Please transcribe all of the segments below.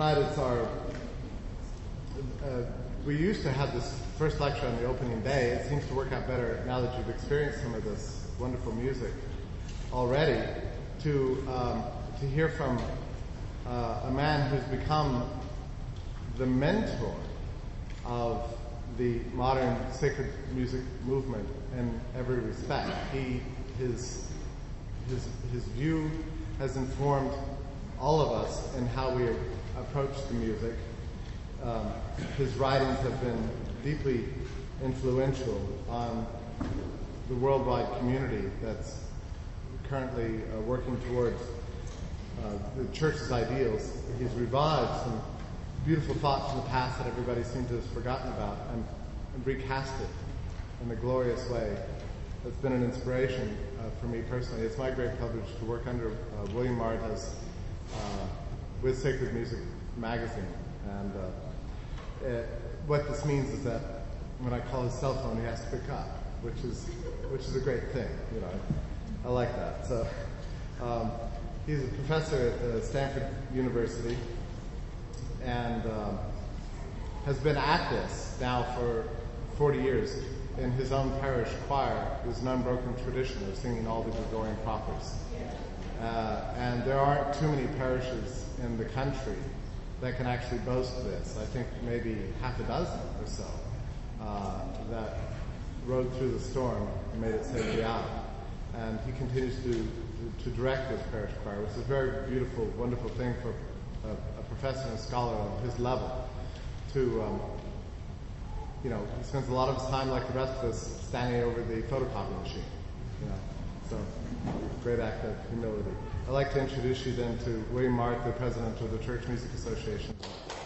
tonight it's our... we used to have this first lecture on the opening day. It seems to work out better now that you've experienced some of this wonderful music already, to hear from a man who's become the mentor of the modern sacred music movement in every respect. His view has informed all of us in how we approach the music. His writings have been deeply influential on the worldwide community that's currently working towards the church's ideals. He's revived some beautiful thoughts from the past that everybody seems to have forgotten about and recast it in a glorious way. It's been an inspiration for me personally. It's my great privilege to work under William Martha's with Sacred Music magazine. And what this means is that when I call his cell phone, he has to pick up, which is a great thing. You know, I like that. So he's a professor at Stanford University and has been at this now for 40 years. In his own parish choir, there's an unbroken tradition of singing all the Gregorian prophets. And there aren't too many parishes in the country that can actually boast this. I think maybe half a dozen or so that rode through the storm and made it safely out. And he continues to direct this parish choir, which is a very beautiful, wonderful thing for a professor and a scholar of his level to, he spends a lot of his time, like the rest of us, standing over the photocopy machine, So, great act of humility. I'd like to introduce you then to William Martha, the president of the Church Music Association.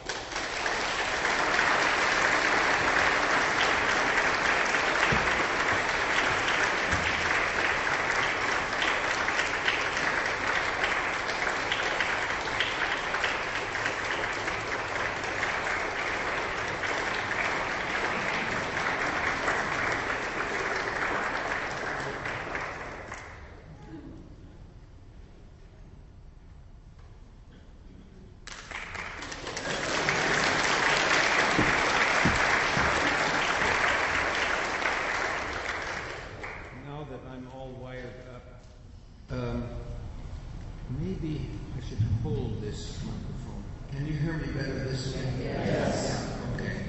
Maybe I should hold this microphone. Can you hear me better this way? Yes. Okay.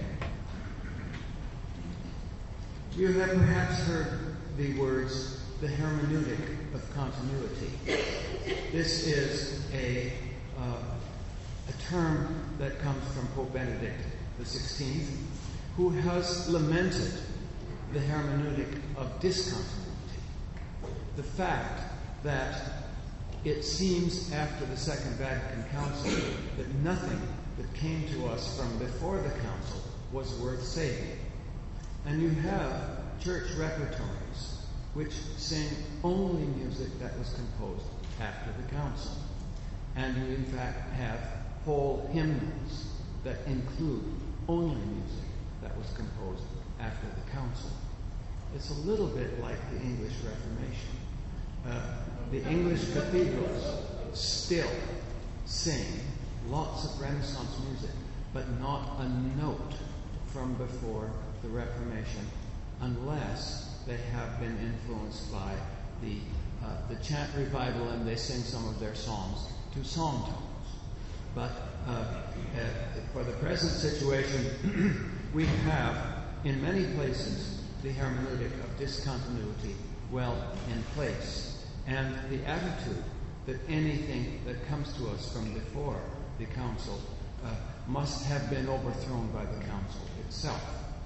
You have perhaps heard the words, the hermeneutic of continuity. This is a term that comes from Pope Benedict XVI, who has lamented the hermeneutic of discontinuity. The fact that it seems after the Second Vatican Council that nothing that came to us from before the Council was worth saving. And you have church repertories which sing only music that was composed after the Council. And you in fact have whole hymnals that include only music that was composed after the Council. It's a little bit like the English Reformation. The English cathedrals still sing lots of Renaissance music, but not a note from before the Reformation, unless they have been influenced by the chant revival and they sing some of their songs to psalm tones. But for the present situation, we have in many places the hermeneutic of discontinuity well in place. And the attitude that anything that comes to us from before the Council must have been overthrown by the Council itself.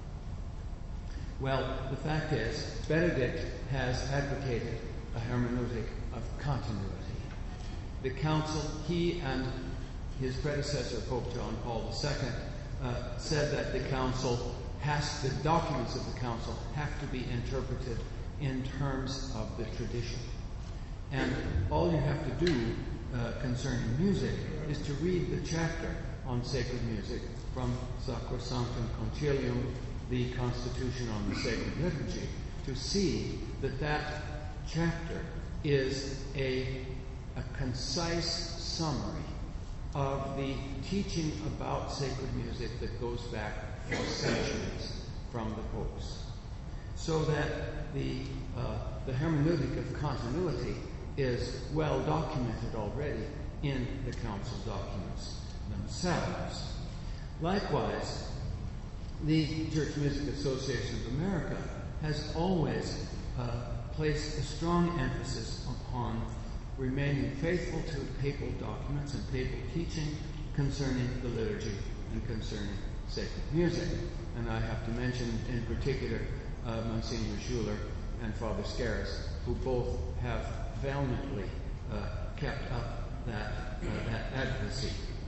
Well, the fact is, Benedict has advocated a hermeneutic of continuity. The Council, he and his predecessor, Pope John Paul II, said that the documents of the Council have to be interpreted in terms of the tradition. And all you have to do concerning music is to read the chapter on sacred music from Sacrosanctum Concilium, the Constitution on the Sacred Liturgy, to see that chapter is a concise summary of the teaching about sacred music that goes back for centuries from the popes, so that the hermeneutic of continuity is well documented already in the council documents themselves. Likewise, the Church Music Association of America has always placed a strong emphasis upon remaining faithful to papal documents and papal teaching concerning the liturgy and concerning sacred music. And I have to mention in particular Monsignor Schuler and Father Scaris, who both have valiantly kept up that advocacy.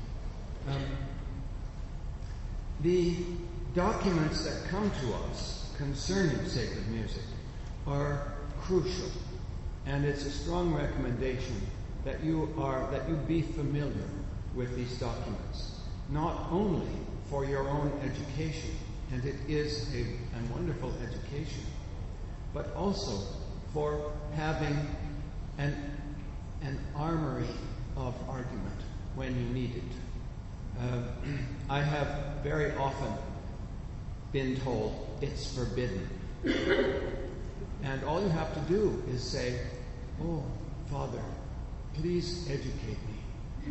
The documents that come to us concerning sacred music are crucial, and it's a strong recommendation that you be familiar with these documents, not only for your own education, and it is a wonderful education, but also for having an armory of argument when you need it. I have very often been told it's forbidden. And all you have to do is say, "Oh, Father, please educate me.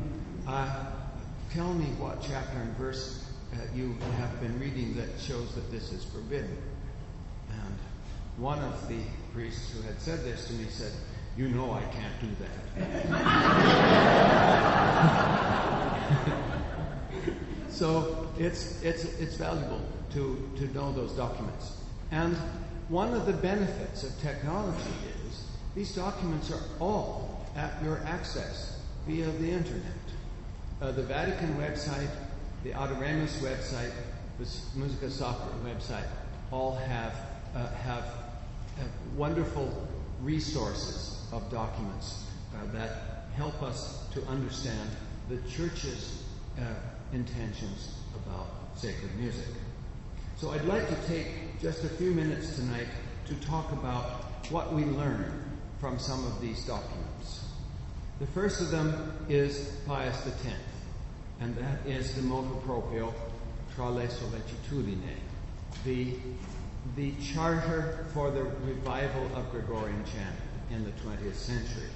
Tell me what chapter and verse you have been reading that shows that this is forbidden." And one of the priests who had said this to me said, "You know I can't do that." So it's valuable to know those documents. And one of the benefits of technology is these documents are all at your access via the internet. The Vatican website, the Adoremus website, the Musica Sacra website all have wonderful resources of documents that help us to understand the Church's intentions about sacred music. So I'd like to take just a few minutes tonight to talk about what we learn from some of these documents. The first of them is Pius X, and that is the motu proprio tra le sollecitudine, the charter for the revival of Gregorian chant in the 20th century.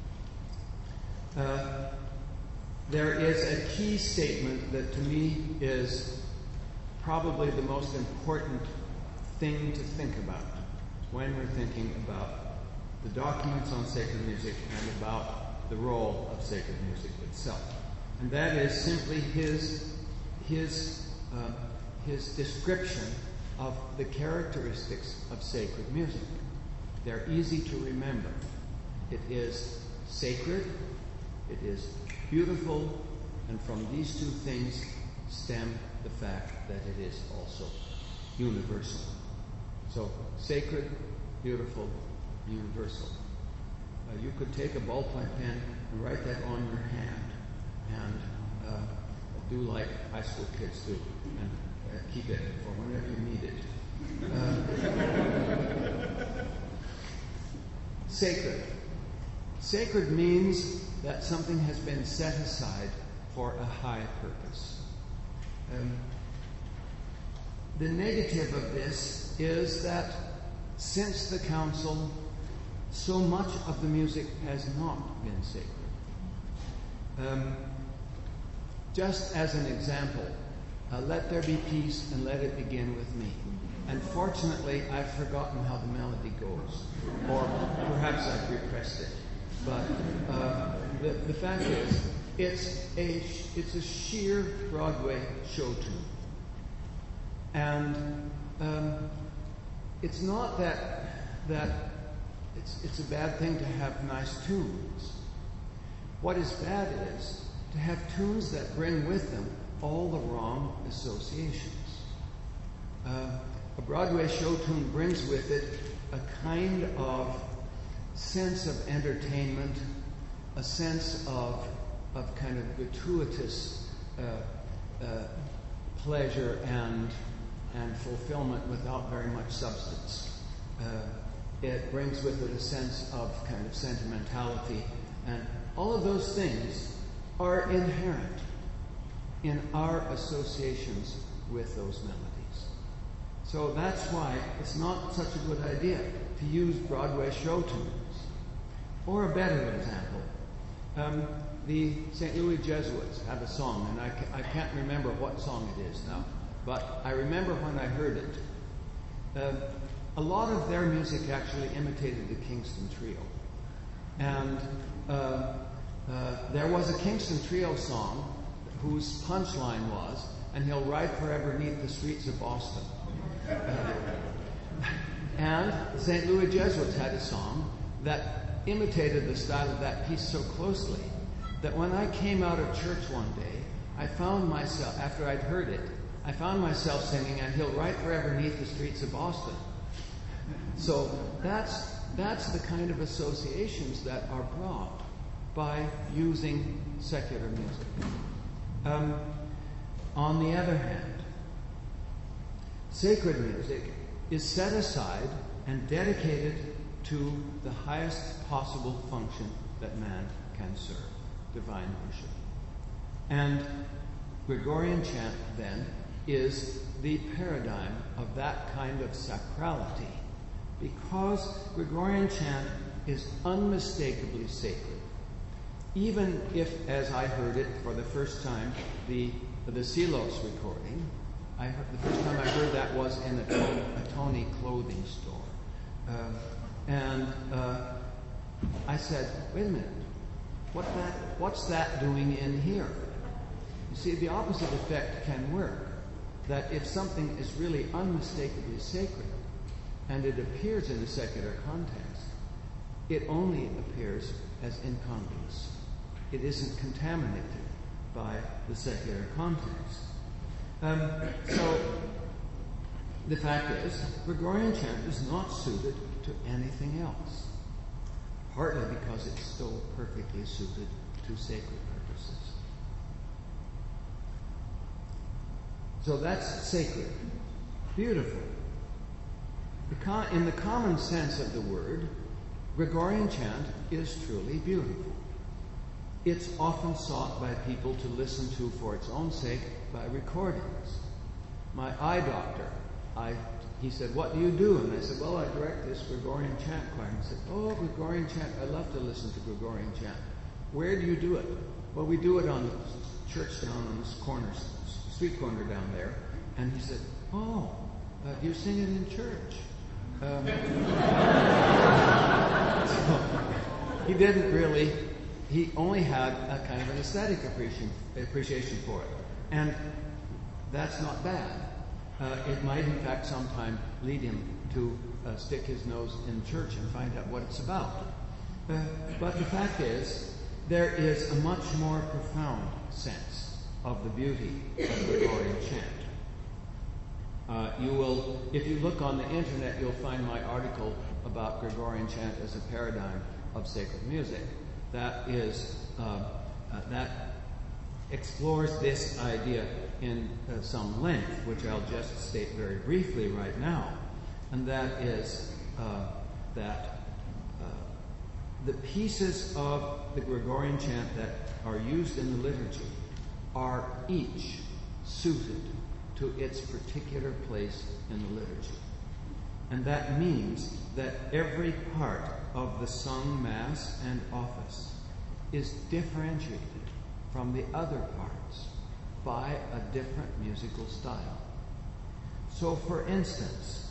There is a key statement that to me is probably the most important thing to think about when we're thinking about the documents on sacred music and about the role of sacred music itself. And that is simply his description of the characteristics of sacred music. They're easy to remember. It is sacred, it is beautiful, and from these two things stem the fact that it is also universal. So, sacred, beautiful, universal. You could take a ballpoint pen and write that on your hand, and do like high school kids do, and keep it for whenever you need it. Sacred. Sacred means that something has been set aside for a high purpose. The negative of this is that since the Council, so much of the music has not been sacred. Just as an example, let there be peace and let it begin with me. And fortunately, I've forgotten how the melody goes, or perhaps I've repressed it. But the fact is, it's a sheer Broadway show tune. And it's not that it's a bad thing to have nice tunes. What is bad is to have tunes that bring with them all the wrong associations. A Broadway show tune brings with it a kind of sense of entertainment, a sense of kind of gratuitous pleasure and fulfillment without very much substance. It brings with it a sense of kind of sentimentality, and all of those things are inherent in our associations with those melodies. So that's why it's not such a good idea to use Broadway show tunes. Or a better example, the St. Louis Jesuits have a song, and I can't remember what song it is now, but I remember when I heard it. A lot of their music actually imitated the Kingston Trio. And there was a Kingston Trio song whose punchline was, "And he'll ride forever 'neath the streets of Boston." And the St. Louis Jesuits had a song that imitated the style of that piece so closely that when I came out of church one day, I found myself, after I'd heard it, I found myself singing, "And he'll ride forever 'neath the streets of Boston." So that's the kind of associations that are brought by using secular music. On the other hand, sacred music is set aside and dedicated to the highest possible function that man can serve, divine worship. And Gregorian chant, then, is the paradigm of that kind of sacrality, because Gregorian chant is unmistakably sacred. Even if, as I heard it for the first time, the Silos recording, the first time I heard that was in a Tony clothing store. I said, "Wait a minute, what's that doing in here?" You see, the opposite effect can work, that if something is really unmistakably sacred, and it appears in a secular context, it only appears as incongruous. It isn't contaminated by the secular context. So, the fact is, Gregorian chant is not suited to anything else, partly because it's so perfectly suited to sacred purposes. So that's sacred. Beautiful. In the common sense of the word, Gregorian chant is truly beautiful. It's often sought by people to listen to for its own sake by recordings. My eye doctor, he said, "What do you do?" And I said, "Well, I direct this Gregorian chant choir." And he said, "Oh, Gregorian chant, I love to listen to Gregorian chant. Where do you do it?" "Well, we do it on the church down on this corner, street corner down there." And he said, "Oh, you sing it in church." He didn't really, he only had a kind of an aesthetic appreciation for it. And that's not bad. It might, in fact, sometime lead him to stick his nose in church and find out what it's about. But the fact is, there is a much more profound sense of the beauty of Gregorian chant. If you look on the internet, you'll find my article about Gregorian chant as a paradigm of sacred music. That explores this idea in some length, which I'll just state very briefly right now. And that is that the pieces of the Gregorian chant that are used in the liturgy are each suited to its particular place in the liturgy. And that means that every part of the sung Mass and office is differentiated from the other parts by a different musical style. So, for instance,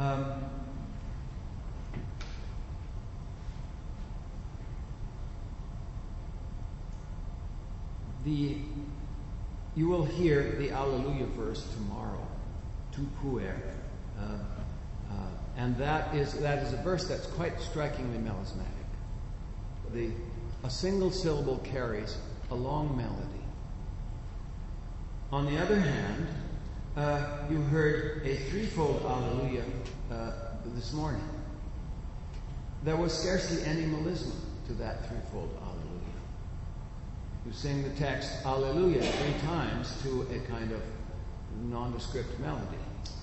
you will hear the Alleluia verse tomorrow, Tu puer, and that is a verse that's quite strikingly melismatic. A single syllable carries a long melody. On the other hand, you heard a threefold Alleluia this morning. There was scarcely any melisma to that threefold Alleluia. You sing the text Alleluia 3 times to a kind of nondescript melody.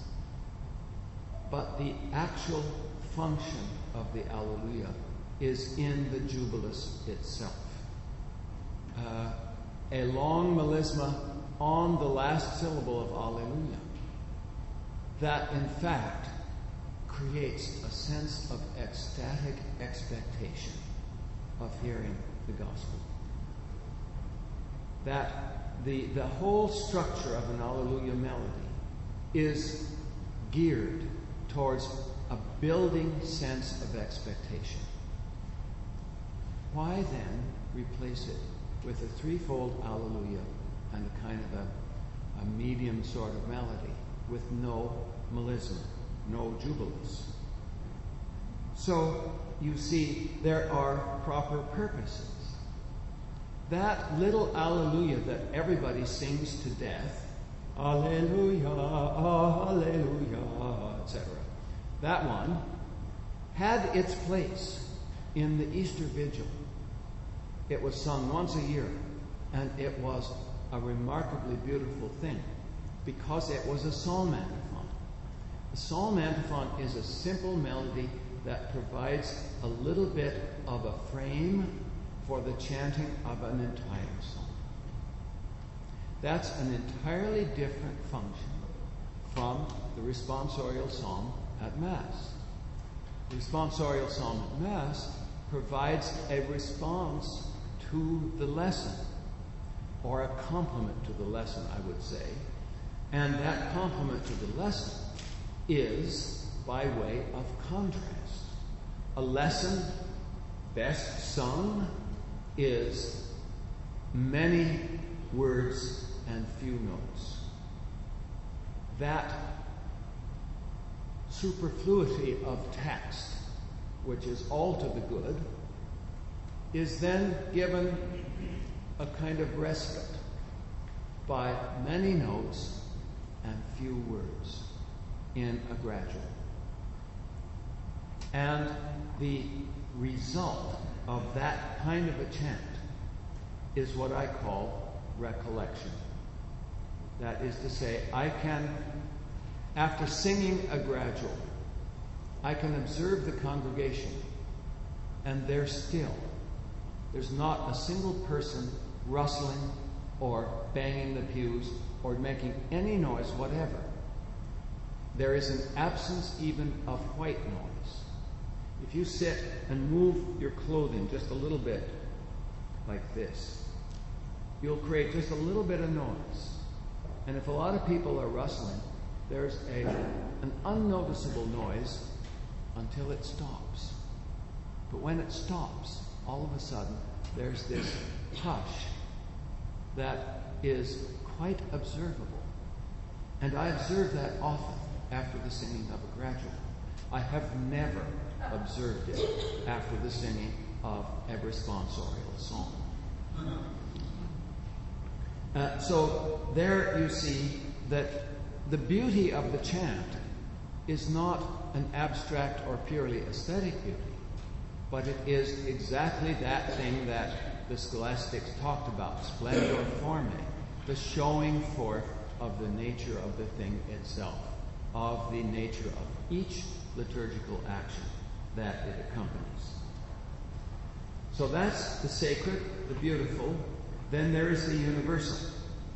But the actual function of the Alleluia is in the Jubilus itself. a long melisma on the last syllable of Alleluia that in fact creates a sense of ecstatic expectation of hearing the gospel. That the whole structure of an Alleluia melody is geared towards a building sense of expectation. Why then replace it with a threefold Alleluia and a kind of a medium sort of melody with no melisma, no jubilus? So, you see, there are proper purposes. That little Alleluia that everybody sings to death, Alleluia, Alleluia, etc., that one had its place in the Easter Vigil. It was sung once a year, and it was a remarkably beautiful thing because it was a psalm antiphon. A psalm antiphon is a simple melody that provides a little bit of a frame for the chanting of an entire psalm. That's an entirely different function from the responsorial psalm at Mass. The responsorial psalm at Mass provides a response to the lesson, or a complement to the lesson, I would say. And that complement to the lesson is by way of contrast. A lesson best sung is many words and few notes. That superfluity of text, which is all to the good, is then given a kind of respite by many notes and few words in a gradual. And the result of that kind of a chant is what I call recollection. That is to say, I can, after singing a gradual, I can observe the congregation, and they're still. There's not a single person rustling or banging the pews or making any noise whatever. There is an absence even of white noise. If you sit and move your clothing just a little bit like this, you'll create just a little bit of noise. And if a lot of people are rustling, there's an unnoticeable noise until it stops. But when it stops, all of a sudden, there's this hush that is quite observable. And I observe that often after the singing of a gradual. I have never observed it after the singing of a responsorial psalm. So there you see that the beauty of the chant is not an abstract or purely aesthetic beauty, but it is exactly that thing that the scholastics talked about, splendor forme, the showing forth of the nature of the thing itself, of the nature of each liturgical action that it accompanies. So that's the sacred, the beautiful. Then there is the universal.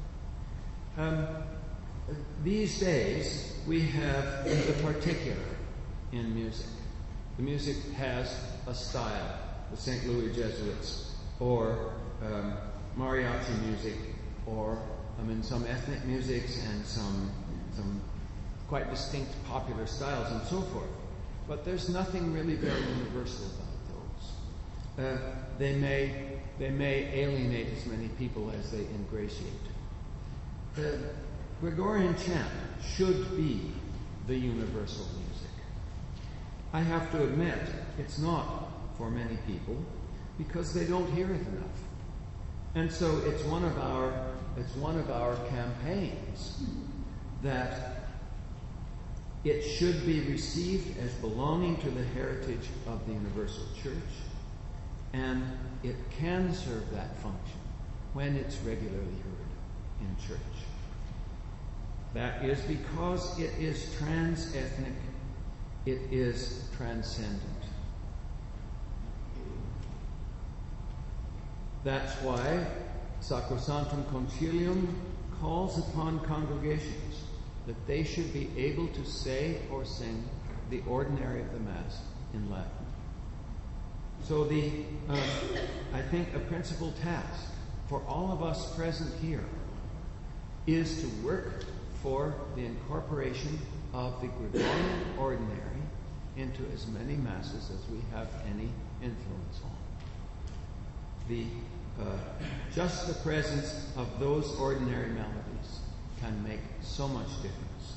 These days, we have the particular in music. The music has a style, the St. Louis Jesuits, or mariachi music, or some ethnic musics and some quite distinct popular styles and so forth. But there's nothing really very universal about those. They may alienate as many people as they ingratiate. The Gregorian chant should be the universal music. I have to admit, it's not for many people because they don't hear it enough. And so it's one of our campaigns that it should be received as belonging to the heritage of the Universal Church, and it can serve that function when it's regularly heard in church. That is because it is trans-ethnic, it is transcendent. That's why Sacrosanctum Concilium calls upon congregations that they should be able to say or sing the ordinary of the Mass in Latin. So I think a principal task for all of us present here is to work for the incorporation of the Gregorian ordinary into as many Masses as we have any influence on. Just the presence of those ordinary melodies can make so much difference.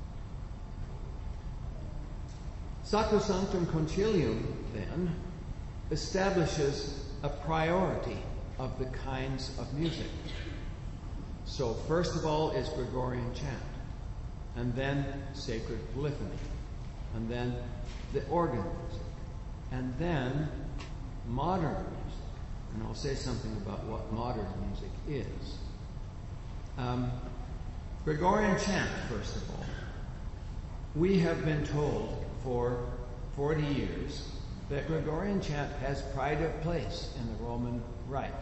Sacrosanctum Concilium, then, establishes a priority of the kinds of music. So first of all is Gregorian chant, and then sacred polyphony, and then the organ music, and then modern music. And I'll say something about what modern music is. Gregorian chant, first of all. We have been told for 40 years that Gregorian chant has pride of place in the Roman Rite.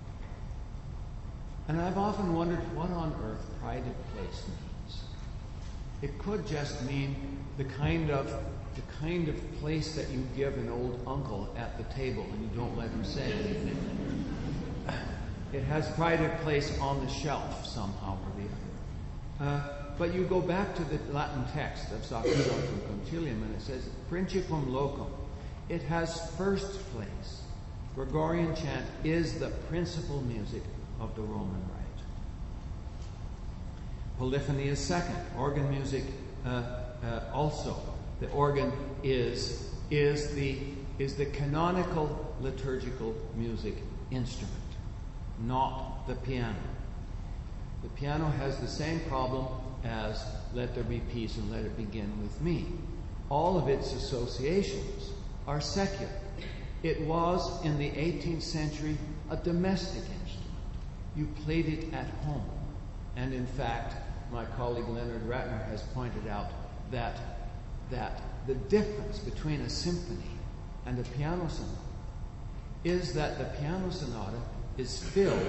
And I've often wondered what on earth pride of place means. It could just mean the kind of place that you give an old uncle at the table and you don't let him say anything. It has pride of place on the shelf somehow or the other. But you go back to the Latin text of Sacrosanctum Concilium and it says, Principum locum. It has first place. Gregorian chant is the principal music of the Roman Rite. Polyphony is second. Organ music also. The organ is the canonical liturgical music instrument, not the piano. The piano has the same problem as Let There Be Peace and Let It Begin With Me. All of its associations are secular. It was, in the 18th century, a domestic instrument. You played it at home. And in fact, my colleague Leonard Ratner has pointed out that the difference between a symphony and a piano sonata is that the piano sonata is filled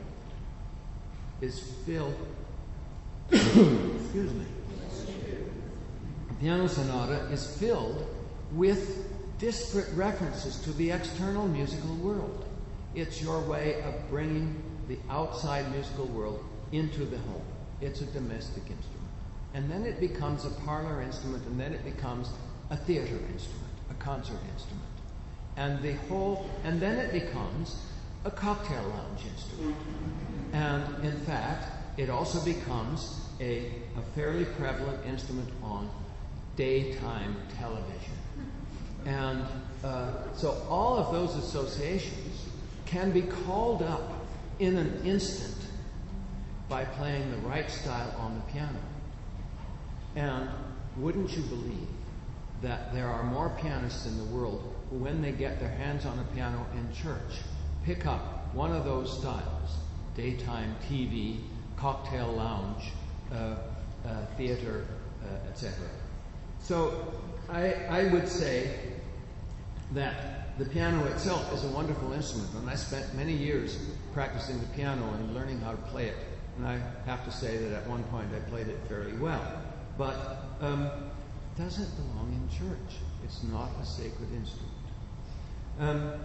excuse me. The piano sonata is filled with disparate references to the external musical world. It's your way of bringing the outside musical world into the home. It's a domestic instrument. And then it becomes a parlor instrument, and then it becomes a theater instrument, a concert instrument. And then it becomes a cocktail lounge instrument. And in fact, it also becomes a fairly prevalent instrument on daytime television. And so all of those associations can be called up in an instant by playing the right style on the piano. And wouldn't you believe that there are more pianists in the world who, when they get their hands on a piano in church, pick up one of those styles, daytime TV, cocktail lounge, theater, etc. So I would say that the piano itself is a wonderful instrument, and I spent many years practicing the piano and learning how to play it. And I have to say that at one point I played it fairly well. But it doesn't belong in church. It's not a sacred instrument.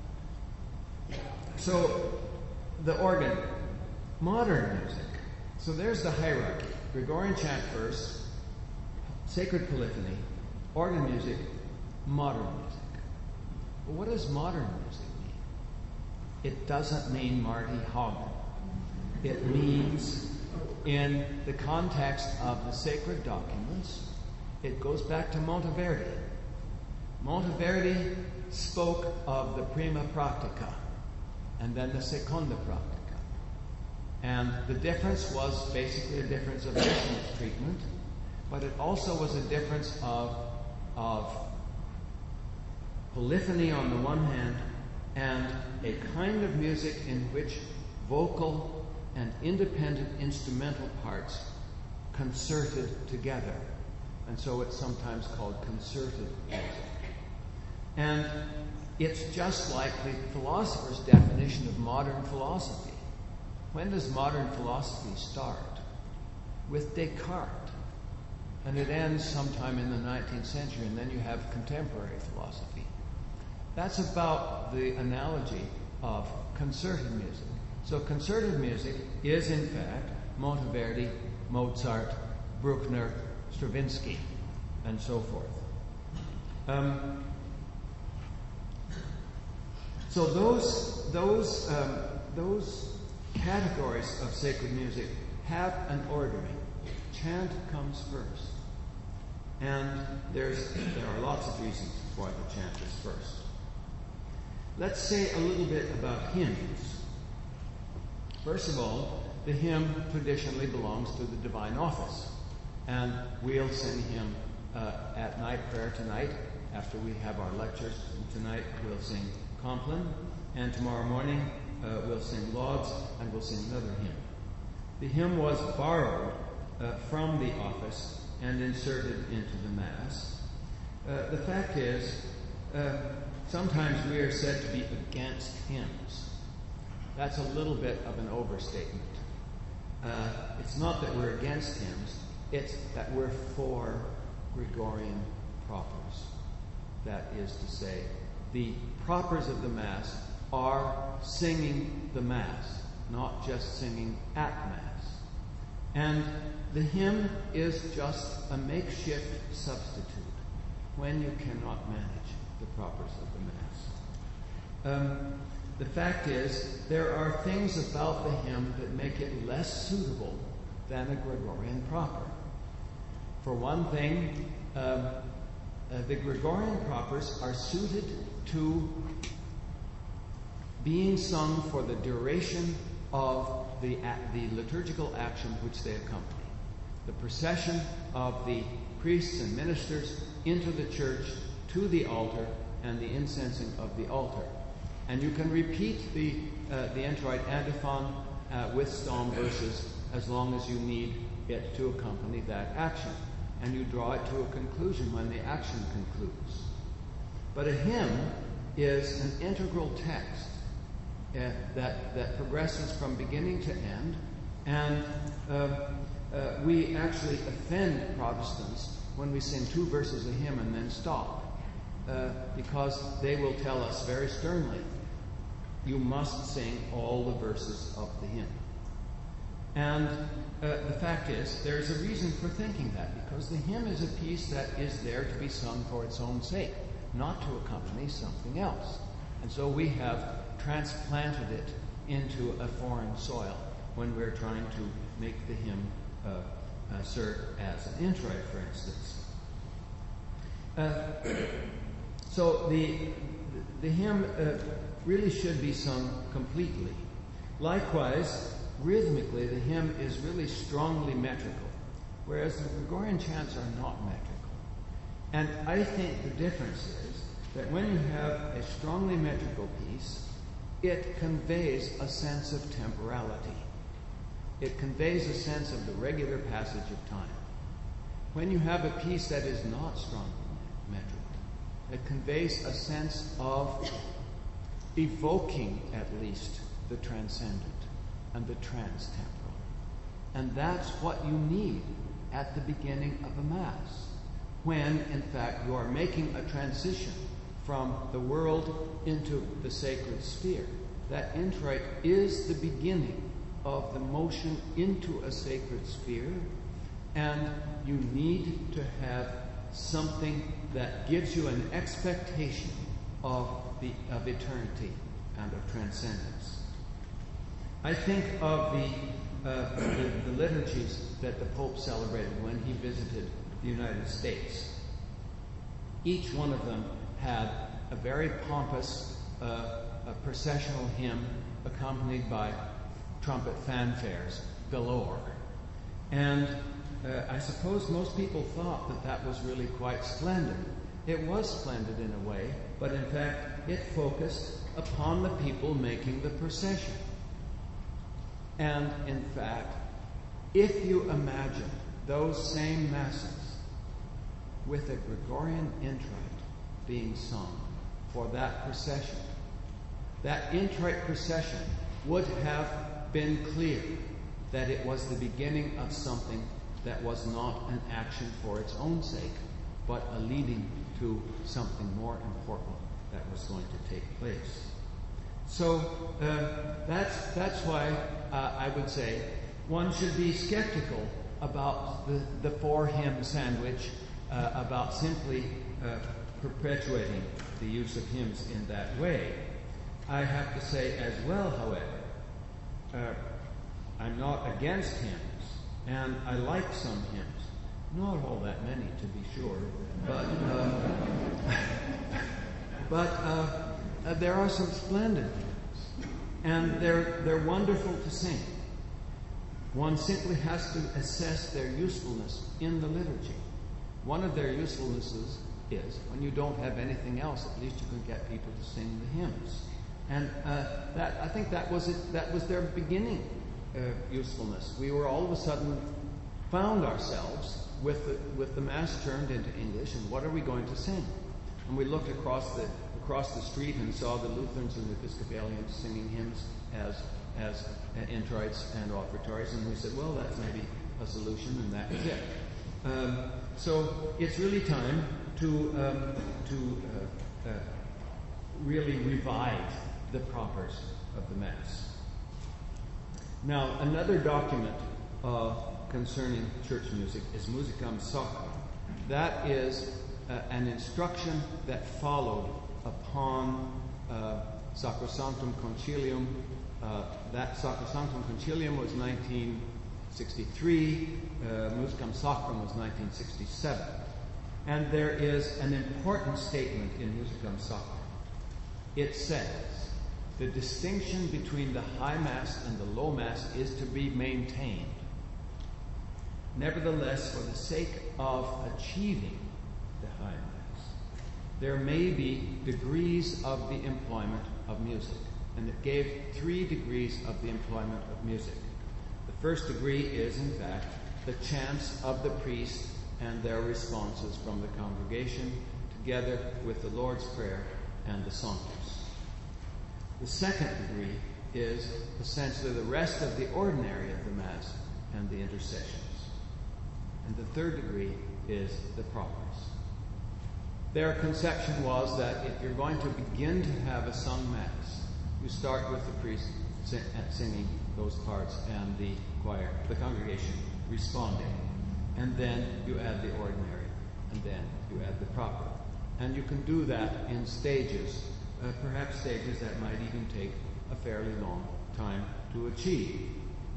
So the organ, modern music. So there's the hierarchy. Gregorian chant first, sacred polyphony, organ music, modern music. But what does modern music mean? It doesn't mean Marty Haugen. It means, in the context of the sacred documents, it goes back to Monteverdi. Monteverdi spoke of the prima practica and then the seconda practica. And the difference was basically a difference of instrument treatment, but it also was a difference of polyphony on the one hand and a kind of music in which vocal and independent instrumental parts concerted together. And so it's sometimes called concerted music. And it's just like the philosopher's definition of modern philosophy. when does modern philosophy start? With Descartes. And it ends sometime in the 19th century, and then you have contemporary philosophy. That's about the analogy of concerted music. So concerted music is, in fact, Monteverdi, Mozart, Bruckner, Stravinsky, and so forth. So those categories of sacred music have an ordering. Chant comes first. And there are lots of reasons why the chant is first. Let's say a little bit about hymns. First of all, the hymn traditionally belongs to the divine office. And we'll sing hymn at night, prayer tonight, after we have our lectures. Tonight we'll sing Compline, and tomorrow morning we'll sing Lauds, and we'll sing another hymn. The hymn was borrowed from the office and inserted into the Mass. The fact is, sometimes we are said to be against hymns. That's a little bit of an overstatement. It's not that we're against hymns, it's that we're for Gregorian propers. That is to say, the propers of the Mass are singing the Mass, not just singing at Mass. And the hymn is just a makeshift substitute when you cannot manage the propers of the Mass. The fact is, there are things about the hymn that make it less suitable than a Gregorian proper. For one thing, the Gregorian propers are suited to being sung for the duration of the liturgical action which they accompany. The procession of the priests and ministers into the church, to the altar, and the incensing of the altar. And you can repeat the introit antiphon with psalm verses as long as you need it to accompany that action. And you draw it to a conclusion when the action concludes. But a hymn is an integral text that progresses from beginning to end, and we actually offend Protestants when we sing 2 verses of a hymn and then stop, because they will tell us very sternly, you must sing all the verses of the hymn. And the fact is, there's a reason for thinking that, because the hymn is a piece that is there to be sung for its own sake, not to accompany something else. And so we have transplanted it into a foreign soil when we're trying to make the hymn serve as an introit, for instance. So the hymn really should be sung completely. Likewise, rhythmically, the hymn is really strongly metrical, whereas the Gregorian chants are not metrical. And I think the difference is that when you have a strongly metrical piece, it conveys a sense of temporality. It conveys a sense of the regular passage of time. When you have a piece that is not strongly metrical, it conveys a sense of evoking, at least, the transcendent and the trans-temporal. And that's what you need at the beginning of a Mass, when, in fact, you are making a transition from the world into the sacred sphere. That introit is the beginning of the motion into a sacred sphere, and you need to have something that gives you an expectation of eternity and of transcendence. I think of the liturgies that the Pope celebrated when he visited the United States. Each one of them had a very pompous processional hymn accompanied by trumpet fanfares galore. And I suppose most people thought that that was really quite splendid. It was splendid in a way, but in fact it focused upon the people making the procession. And in fact, if you imagine those same masses with a Gregorian introit being sung for that procession, that introit procession would have been clear that it was the beginning of something that was not an action for its own sake, but a leading to something more important that was going to take place. So that's why I would say one should be skeptical about the four-hymn sandwich, about simply perpetuating the use of hymns in that way. I have to say as well, however, I'm not against hymns, and I like some hymns. Not all that many, to be sure, but there are some splendid hymns, and they're wonderful to sing. One simply has to assess their usefulness in the liturgy. One of their usefulnesses is when you don't have anything else, at least you can get people to sing the hymns. And I think that was it. That was their beginning usefulness. We were all of a sudden found ourselves with the Mass turned into English, and what are we going to sing? And we looked across the street and saw the Lutherans and the Episcopalians singing hymns as introits and offertories, and we said, well, that's maybe a solution, and that is it. So it's really time to really revive the propers of the Mass. Now, another document concerning church music is Musicam Sacram. That is an instruction that followed upon Sacrosanctum Concilium. That Sacrosanctum Concilium was 1963. Musicam Sacram was 1967. And there is an important statement in Musicam Sacram. It says, the distinction between the High Mass and the Low Mass is to be maintained. Nevertheless, for the sake of achieving the High Mass, there may be degrees of the employment of music. And it gave 3 degrees of the employment of music. The first degree is, in fact, the chants of the priest and their responses from the congregation, together with the Lord's Prayer and the Sanctus. The second degree is essentially the rest of the ordinary of the Mass and the intercessions. And the third degree is the propers. Their conception was that if you're going to begin to have a sung Mass, you start with the priest singing those parts and the choir, the congregation responding. And then you add the ordinary, and then you add the proper. And you can do that in stages, perhaps stages that might even take a fairly long time to achieve.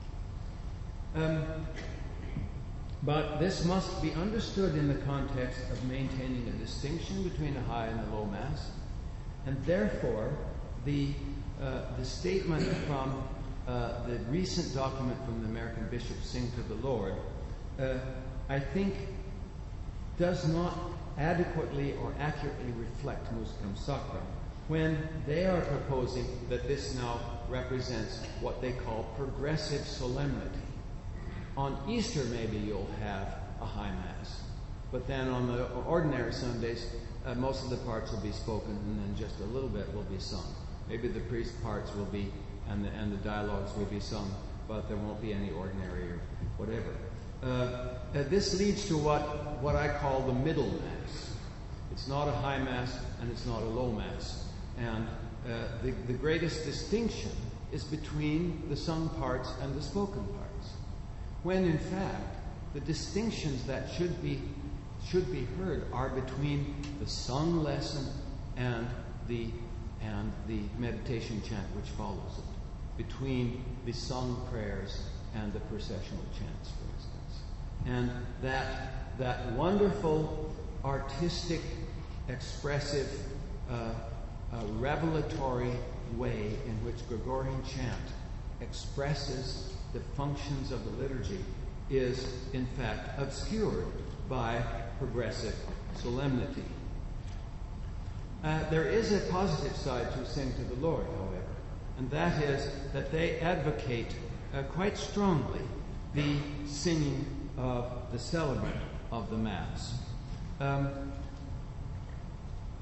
But this must be understood in the context of maintaining a distinction between the High and the Low Mass, and therefore the statement from the recent document from the American bishops, Sing to the Lord, I think does not adequately or accurately reflect Musicam Sacram when they are proposing that this now represents what they call progressive solemnity. On Easter, maybe you'll have a High Mass, but then on the ordinary Sundays, most of the parts will be spoken, and then just a little bit will be sung. Maybe the priest parts will be, and the dialogues will be sung, but there won't be any ordinary or whatever. This leads to what I call the middle Mass. It's not a High Mass and it's not a Low Mass. And the greatest distinction is between the sung parts and the spoken parts. When in fact, the distinctions that should be heard are between the sung lesson and the meditation chant which follows it, between the sung prayers and the processional chants, for instance. And that wonderful, artistic, expressive, revelatory way in which Gregorian chant expresses the functions of the liturgy is, in fact, obscured by progressive solemnity. There is a positive side to Sing to the Lord, however, and that is that they advocate quite strongly the singing of the celebrant of the Mass. The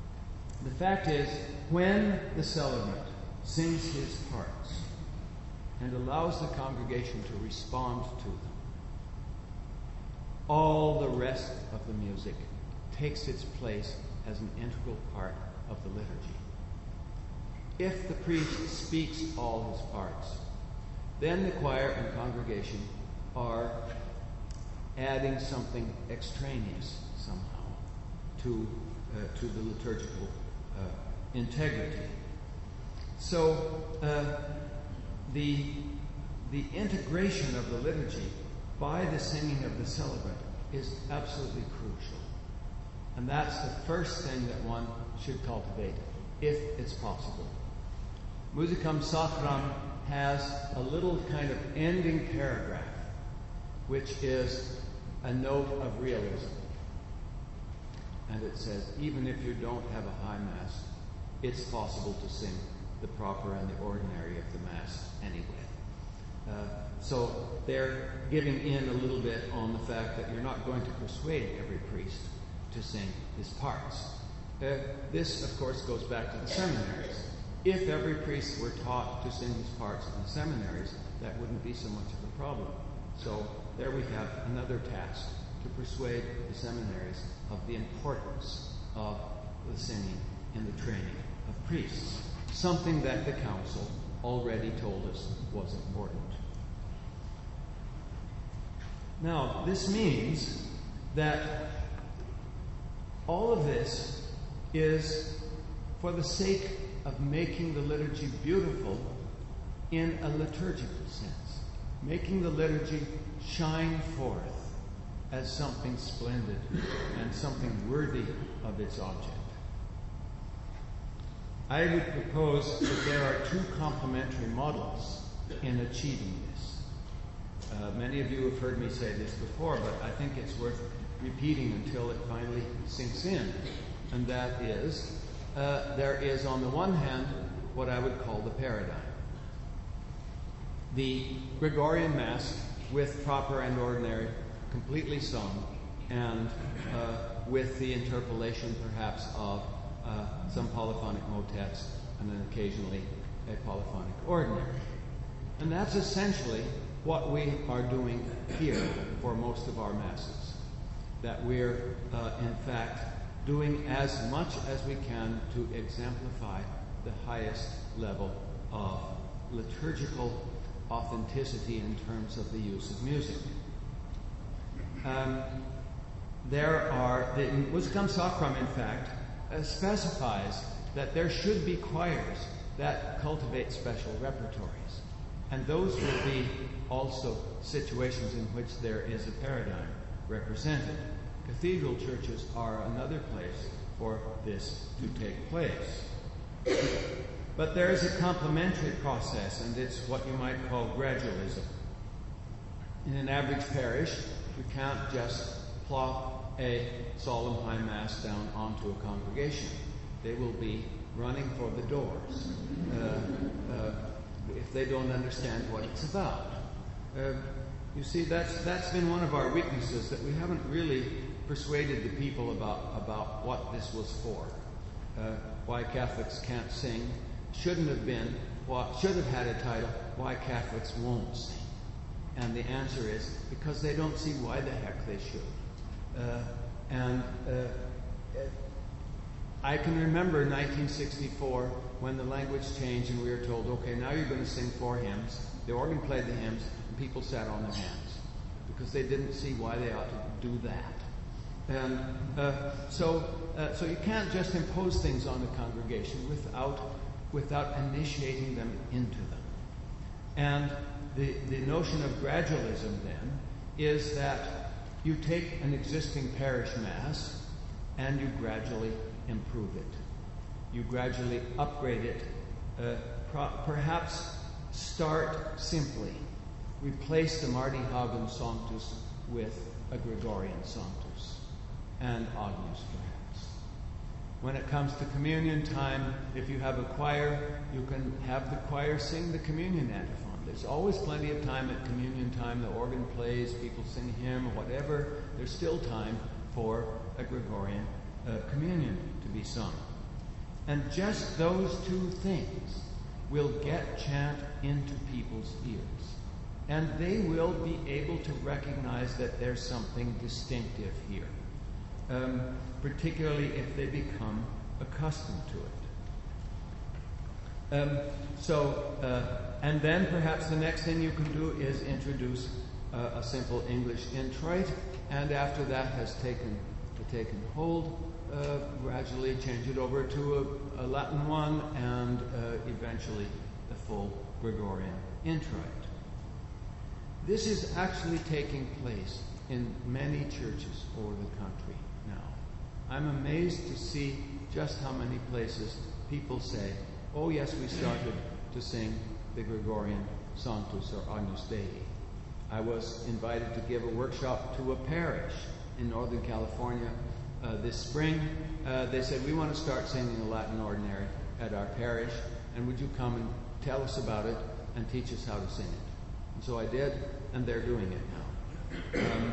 fact is, when the celebrant sings his parts, and allows the congregation to respond to them. All the rest of the music takes its place as an integral part of the liturgy. If the priest speaks all his parts, then the choir and congregation are adding something extraneous somehow to the liturgical integrity. So the integration of the liturgy by the singing of the celebrant is absolutely crucial. And that's the first thing that one should cultivate, if it's possible. Musicam Sacram has a little kind of ending paragraph, which is a note of realism. And it says, even if you don't have a high Mass, it's possible to sing the proper and the ordinary of the Mass anyway. So they're giving in a little bit on the fact that you're not going to persuade every priest to sing his parts. This, of course, goes back to the seminaries. If every priest were taught to sing his parts in the seminaries, that wouldn't be so much of a problem. So there we have another task, to persuade the seminaries of the importance of the singing in the training of priests, something that the council already told us was important. Now, this means that all of this is for the sake of making the liturgy beautiful in a liturgical sense, making the liturgy shine forth as something splendid and something worthy of its object. I would propose that there are two complementary models in achieving this. Many of you have heard me say this before, but I think it's worth repeating until it finally sinks in. And that is, there is on the one hand what I would call the paradigm. The Gregorian Mass with proper and ordinary completely sung, and with the interpolation perhaps of some polyphonic motets and then occasionally a polyphonic ordinary. And that's essentially what we are doing here for most of our Masses. That we're in fact doing as much as we can to exemplify the highest level of liturgical authenticity in terms of the use of music. The Musicam Sacram, in fact, specifies that there should be choirs that cultivate special repertories. And those will be also situations in which there is a paradigm represented. Cathedral churches are another place for this to take place. But there is a complementary process, and it's what you might call gradualism. In an average parish, you can't just plop a solemn high Mass down onto a congregation. They will be running for the doors if they don't understand what it's about. You see, that's been one of our weaknesses, that we haven't really persuaded the people about what this was for. Why Catholics can't sing should have had a title, Why Catholics Won't Sing. And the answer is because they don't see why the heck they should. I can remember 1964 when the language changed and we were told, okay, now you're going to sing 4 hymns. The organ played the hymns and people sat on their hands because they didn't see why they ought to do that. And so you can't just impose things on the congregation without initiating them into them. And the notion of gradualism then is that you take an existing parish Mass and you gradually improve it. You gradually upgrade it. Perhaps start simply. Replace the Mardi Hagen Sanctus with a Gregorian Sanctus and Agnus perhaps. When it comes to communion time, if you have a choir, you can have the choir sing the communion antiphon. There's always plenty of time at communion time. The organ plays, people sing hymn, whatever. There's still time for a Gregorian communion to be sung. And just those two things will get chant into people's ears. And they will be able to recognize that there's something distinctive here, particularly if they become accustomed to it. And then perhaps the next thing you can do is introduce a simple English introit, and after that has taken hold, gradually change it over to a Latin one, and eventually the full Gregorian introit. This is actually taking place in many churches over the country now. I'm amazed to see just how many places people say, oh yes, we started to sing the Gregorian Sanctus or Agnus Dei. I was invited to give a workshop to a parish in Northern California this spring. They said, we want to start singing the Latin Ordinary at our parish, and would you come and tell us about it and teach us how to sing it? And so I did, and they're doing it now.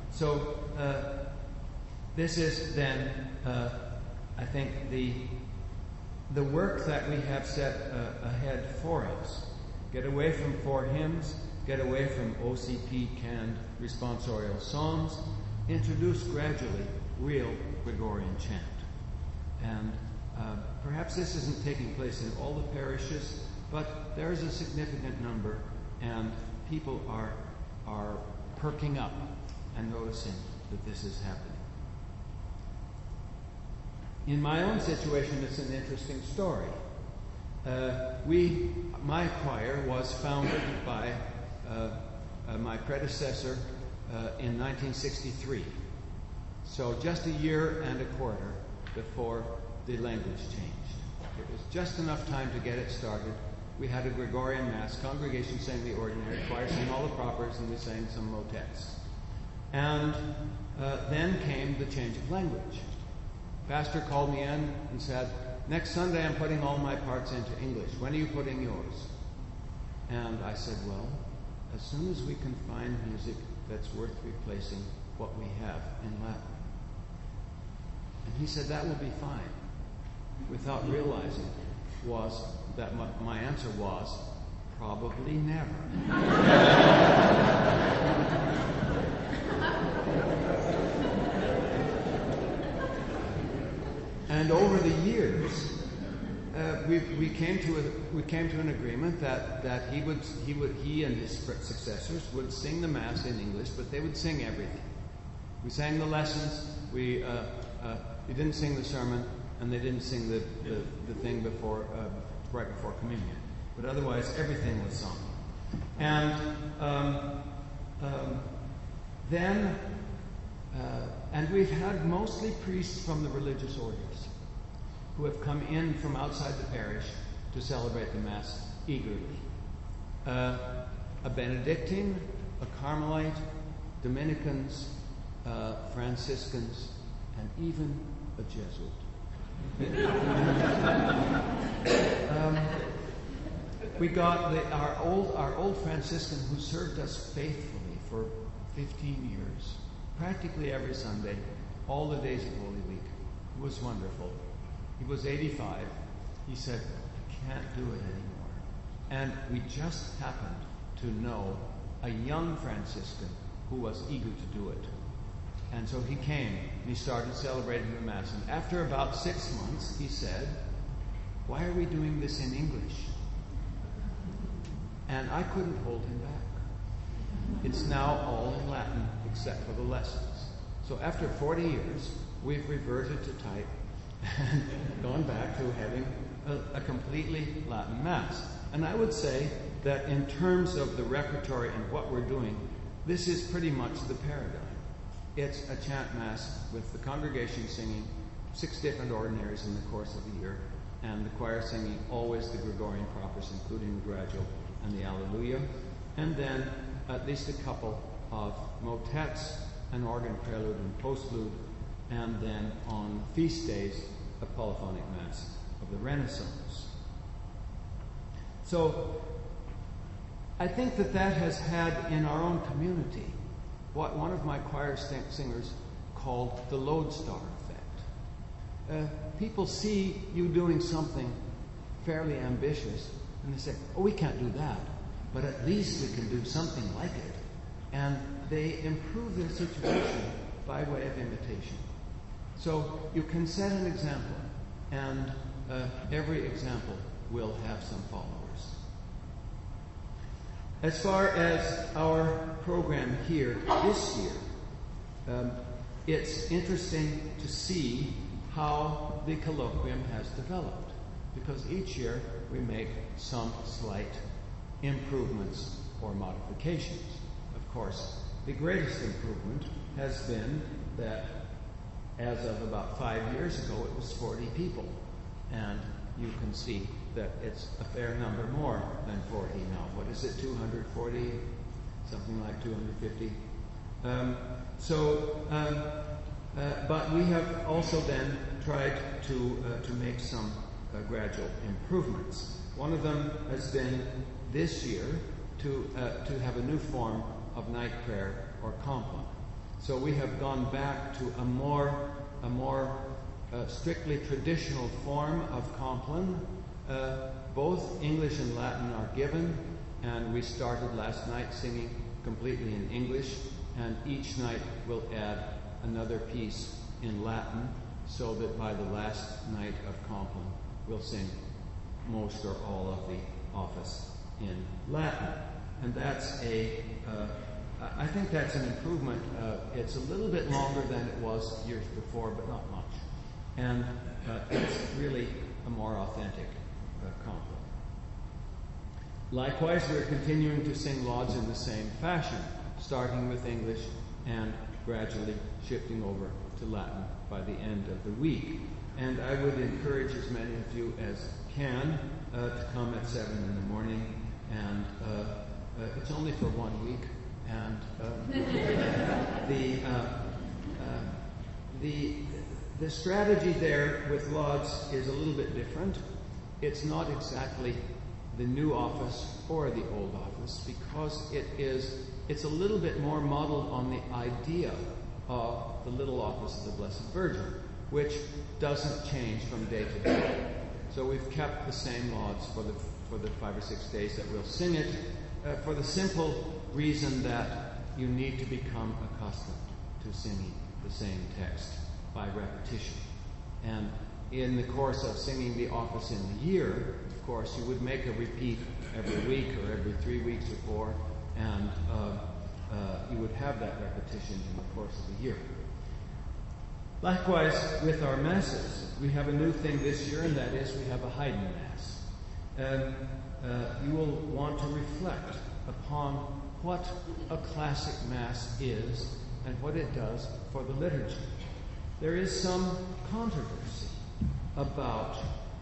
This is then, I think, the work that we have set ahead for us. Get away from 4 hymns, get away from OCP canned responsorial psalms, introduce gradually real Gregorian chant. And perhaps this isn't taking place in all the parishes, but there is a significant number, and people are perking up and noticing that this is happening. In my own situation, it's an interesting story. My choir was founded by my predecessor in 1963. So just a year and a quarter before the language changed. It was just enough time to get it started. We had a Gregorian Mass. Congregation sang the ordinary, choir sang all the propers, and we sang some motets. And then came the change of language. Pastor called me in and said, next Sunday I'm putting all my parts into English. When are you putting yours? And I said, well, as soon as we can find music that's worth replacing what we have in Latin. And he said, that will be fine. Without realizing was that my answer was, probably never. And over the years, we came to an agreement that he and his successors would sing the Mass in English, but they would sing everything. We sang the lessons. We didn't sing the sermon, and they didn't sing the thing right before communion. But otherwise, everything was sung. And and we've had mostly priests from the religious orders who have come in from outside the parish to celebrate the Mass eagerly. A Benedictine, a Carmelite, Dominicans, Franciscans, and even a Jesuit. We got our old Franciscan who served us faithfully for 15 years, practically every Sunday, all the days of Holy Week. It was wonderful. He was 85. He said, I can't do it anymore. And we just happened to know a young Franciscan who was eager to do it. And so he came and he started celebrating the Mass. And after about 6 months, he said, why are we doing this in English? And I couldn't hold him back. It's now all in Latin except for the lessons. So after 40 years, we've reverted to type and gone back to having a completely Latin Mass. And I would say that in terms of the repertory and what we're doing, this is pretty much the paradigm. It's a chant Mass with the congregation singing 6 different ordinaries in the course of the year, and the choir singing always the Gregorian propers, including the Gradual and the Alleluia, and then at least a couple of motets, an organ prelude and postlude, and then on feast days, a polyphonic Mass of the Renaissance. So I think that has had in our own community what one of my choir singers called the lodestar effect. People see you doing something fairly ambitious, And they say, oh, we can't do that, but at least we can do something like it. And they improve their situation by way of imitation. So you can set an example, and every example will have some followers. As far as our program here this year, it's interesting to see how the colloquium has developed, because each year we make some slight improvements or modifications. Of course, the greatest improvement has been that as of about 5 years ago, it was 40 people. And you can see that it's a fair number more than 40 now. What is it, 240? Something like 250. But we have also then tried to make some gradual improvements. One of them has been this year to have a new form of night prayer or compline. So we have gone back to a more strictly traditional form of compline. Both English and Latin are given, and we started last night singing completely in English, and each night we'll add another piece in Latin, so that by the last night of compline we'll sing most or all of the office in Latin. And that's I think that's an improvement. It's a little bit longer than it was years before, but not much. And it's really a more authentic compline. Likewise, we're continuing to sing lauds in the same fashion, starting with English and gradually shifting over to Latin by the end of the week. And I would encourage as many of you as can to come at 7 in the morning, and it's only for 1 week. And the strategy there with lauds is a little bit different. It's not exactly the new office or the old office, because it's a little bit more modeled on the idea of the little office of the Blessed Virgin, which doesn't change from day to day. So we've kept the same lauds for the 5 or 6 days that we'll sing it, for the simple reason that you need to become accustomed to singing the same text by repetition. And in the course of singing the office in the year, of course, you would make a repeat every week or every 3 weeks or 4, and you would have that repetition in the course of the year. Likewise, with our Masses, we have a new thing this year, and that is we have a Haydn Mass. And you will want to reflect upon what a classic Mass is and what it does for the liturgy. There is some controversy about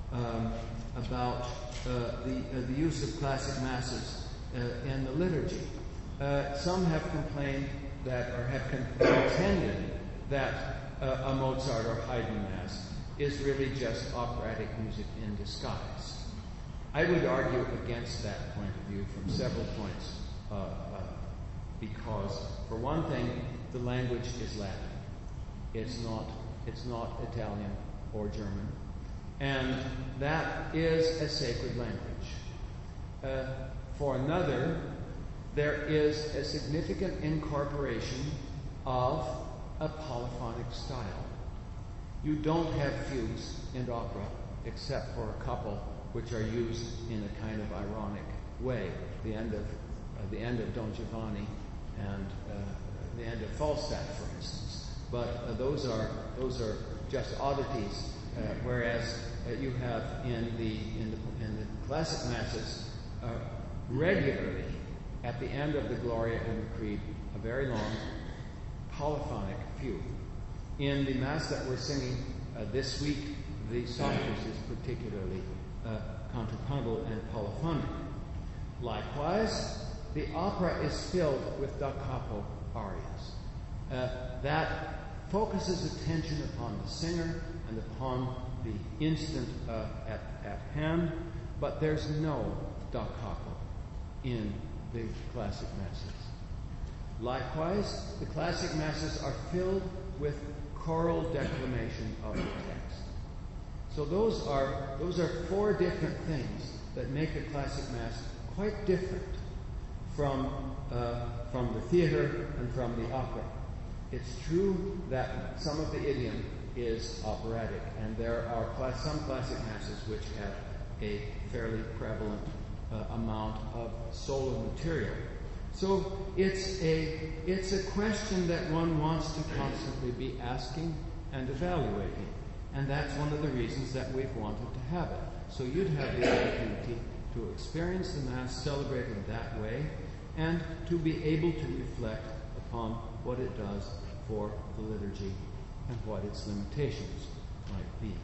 the use of classic Masses in the liturgy. Some have complained that, or have contended that a Mozart or Haydn Mass is really just operatic music in disguise. I would argue against that point of view from several points, because, for one thing, the language is Latin. It's not Italian or German, and that is a sacred language. For another, there is a significant incorporation of a polyphonic style. You don't have fugues in opera, except for a couple which are used in a kind of ironic way. The end of Don Giovanni and the end of Falstaff, for instance. But those are just oddities. Whereas you have in the classic Masses regularly at the end of the Gloria and the Creed a very long polyphonic fugue. In the Mass that we're singing this week, the Sanctus is particularly contrapuntal and polyphonic. Likewise, the opera is filled with da capo arias. That focuses attention upon the singer and upon the instant at hand, but there's no da capo in the classic Masses. Likewise, the classic Masses are filled with choral declamation of the text. So those are 4 different things that make a classic Mass quite different from the theater and from the opera. It's true that some of the idiom is operatic, and there are some classic Masses which have a fairly prevalent amount of solo material. So it's a question that one wants to constantly be asking and evaluating, and that's one of the reasons that we've wanted to have it. So you'd have the opportunity to experience the Mass celebrated that way, and to be able to reflect upon what it does for the liturgy and what its limitations might be.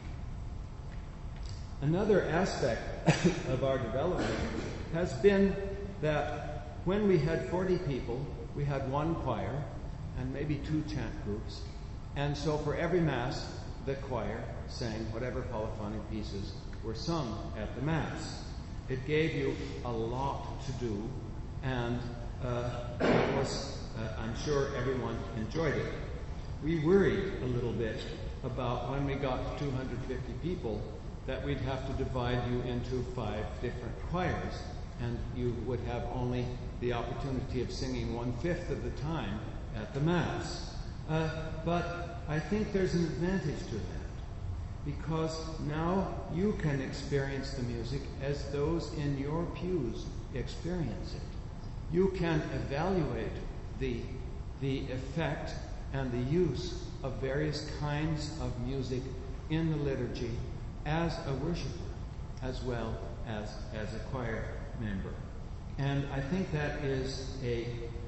Another aspect of our development has been that when we had 40 people, we had one choir and maybe 2 chant groups. And so for every Mass, the choir sang whatever polyphonic pieces were sung at the Mass. It gave you a lot to do, and it was, I'm sure everyone enjoyed it. We worried a little bit about when we got to 250 people that we'd have to divide you into 5 different choirs, and you would have only the opportunity of singing 1/5 of the time at the Mass. But I think there's an advantage to that, because now you can experience the music as those in your pews experience it. You can evaluate the effect and the use of various kinds of music in the liturgy as a worshiper, as well as a choir member. And I think that is a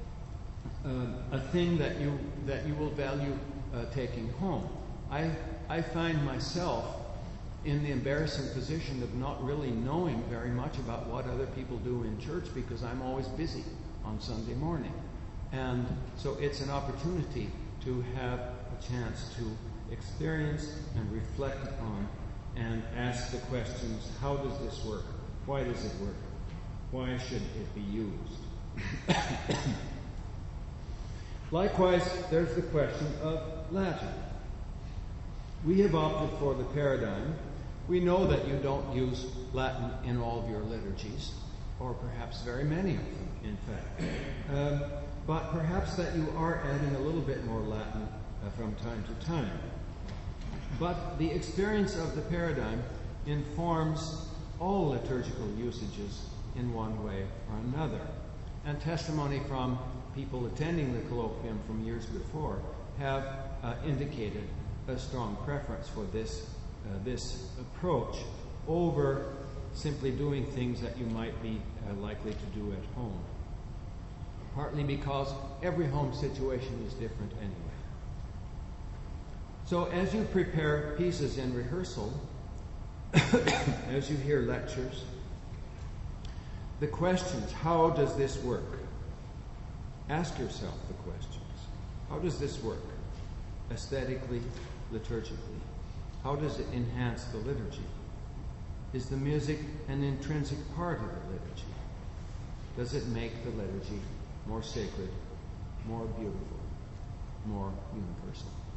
thing that you will value taking home. I find myself in the embarrassing position of not really knowing very much about what other people do in church, because I'm always busy on Sunday morning. And so it's an opportunity to have a chance to experience and reflect upon and ask the questions: how does this work? Why does it work? Why should it be used? Likewise, there's the question of Latin. We have opted for the paradigm. We know that you don't use Latin in all of your liturgies, or perhaps very many of them, in fact. But perhaps that you are adding a little bit more Latin from time to time. But the experience of the paradigm informs all liturgical usages in one way or another. And testimony from people attending the colloquium from years before have indicated a strong preference for this approach over simply doing things that you might be likely to do at home. Partly because every home situation is different anyway. So as you prepare pieces in rehearsal, as you hear lectures, the questions: how does this work? Ask yourself the questions. How does this work? Aesthetically, liturgically. How does it enhance the liturgy? Is the music an intrinsic part of the liturgy? Does it make the liturgy more sacred, more beautiful, more universal?